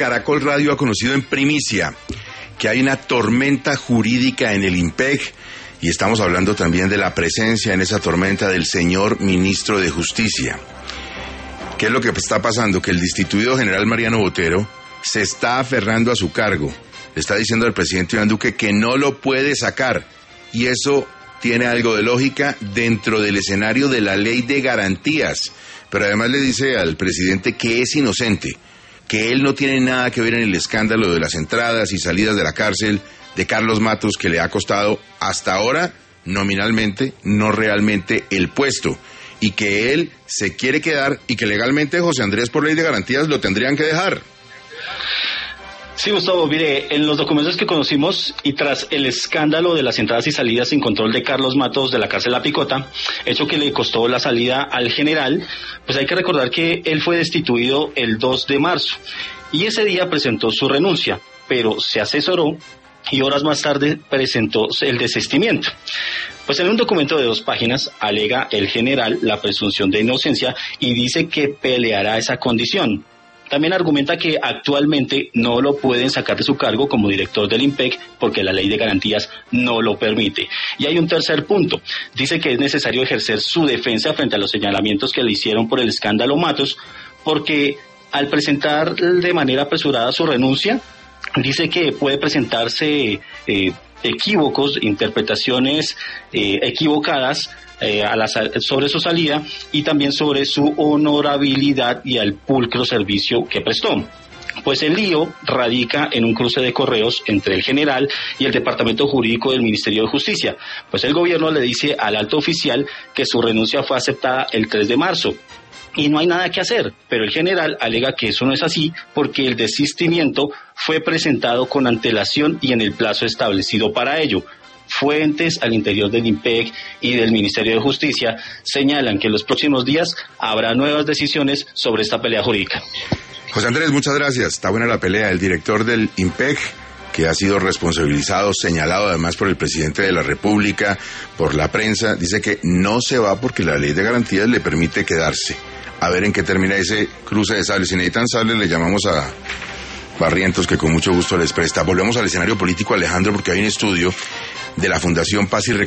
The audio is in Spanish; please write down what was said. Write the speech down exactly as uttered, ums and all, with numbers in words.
Caracol Radio ha conocido en primicia que hay una tormenta jurídica en el IMPEC y estamos hablando también de la presencia en esa tormenta del señor ministro de Justicia. ¿Qué es lo que está pasando? Que el destituido general Mariano Botero se está aferrando a su cargo. Le está diciendo al presidente Iván Duque que no lo puede sacar y eso tiene algo de lógica dentro del escenario de la ley de garantías. Pero además le dice al presidente que es inocente, que él no tiene nada que ver en el escándalo de las entradas y salidas de la cárcel de Carlos Matos, que le ha costado hasta ahora, nominalmente, no realmente, el puesto, y que él se quiere quedar y que legalmente José Andrés, por ley de garantías, lo tendrían que dejar. Sí, Gustavo, mire, en los documentos que conocimos y tras el escándalo de las entradas y salidas sin control de Carlos Matos de la cárcel La Picota, hecho que le costó la salida al general, pues hay que recordar que él fue destituido el dos de marzo y ese día presentó su renuncia, pero se asesoró y horas más tarde presentó el desistimiento. Pues en un documento de dos páginas alega el general la presunción de inocencia y dice que peleará esa condición. También argumenta que actualmente no lo pueden sacar de su cargo como director del IMPEC porque la ley de garantías no lo permite. Y hay un tercer punto. Dice que es necesario ejercer su defensa frente a los señalamientos que le hicieron por el escándalo Matos, porque al presentar de manera apresurada su renuncia, dice que puede presentarse eh, equívocos, interpretaciones eh, equivocadas Eh, a la, sobre su salida y también sobre su honorabilidad y al pulcro servicio que prestó. Pues el lío radica en un cruce de correos entre el general y el departamento jurídico del Ministerio de Justicia. Pues el gobierno le dice al alto oficial que su renuncia fue aceptada el tres de marzo. Y no hay nada que hacer, pero el general alega que eso no es así porque el desistimiento fue presentado con antelación y en el plazo establecido para ello. Fuentes al interior del IMPEC y del Ministerio de Justicia señalan que en los próximos días habrá nuevas decisiones sobre esta pelea jurídica. José Andrés, muchas gracias. Está buena la pelea. El director del IMPEC, que ha sido responsabilizado, señalado además por el presidente de la República, por la prensa, dice que no se va porque la ley de garantías le permite quedarse. A ver en qué termina ese cruce de sables. Si necesitan sables, le llamamos a Barrientos, que con mucho gusto les presta. Volvemos al escenario político, Alejandro, porque hay un estudio de la Fundación Paz y